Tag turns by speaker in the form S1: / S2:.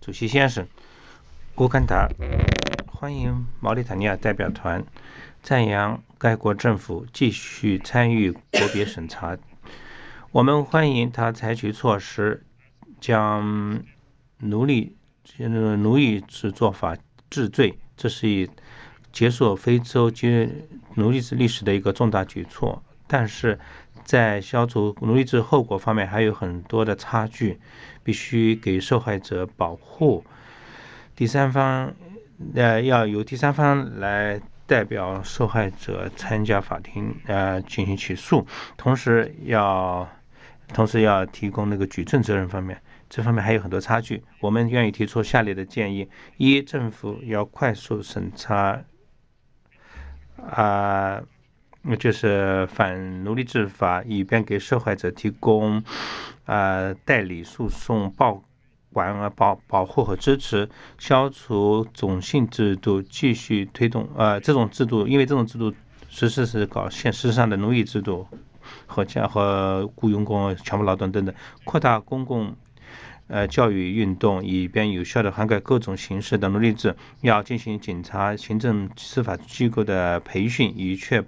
S1: 主席先生，乌干达欢迎毛里塔尼亚代表团赞扬该国政府继续参与国别审查。我们欢迎他采取措施，将奴役制做法治罪，这是以结束非洲奴隶制历史的一个重大举措。但是在消除奴隶制后果方面还有很多的差距，必须给受害者保护。第三方要由第三方来代表受害者参加法庭进行起诉，同时要提供那个举证责任方面，这方面还有很多差距。我们愿意提出下列的建议：一、政府要快速审查就是反奴隶制法，以便给受害者提供代理诉讼、保护和支持，消除种姓制度，继续推动这种制度，因为这种制度实施是搞现实上的奴役制度和雇佣工、强迫劳动等等，扩大公共教育运动，以便有效地涵盖各种形式的奴隶制。要进行警察、行政、司法机构的培训，以确